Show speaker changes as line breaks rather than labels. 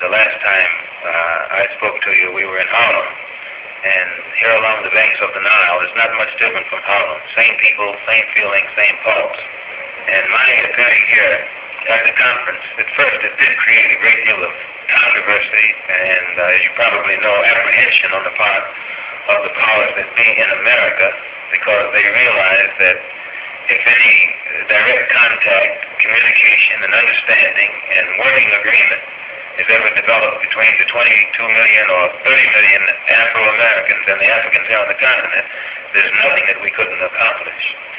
the last time I spoke to you, we were in Harlem. And here along the banks of the Nile, it's not much different from Harlem. Same people, same feeling, same pulse. And my appearing here at the conference, at first it did create a great deal of controversy and, as you probably know, apprehension on the part of the powers that be in America, because they realized that if any direct contact, communication, and understanding and working agreement is ever developed between the 22 million or 30 million Afro-Americans and the Africans here on the continent, there's nothing that we couldn't accomplish.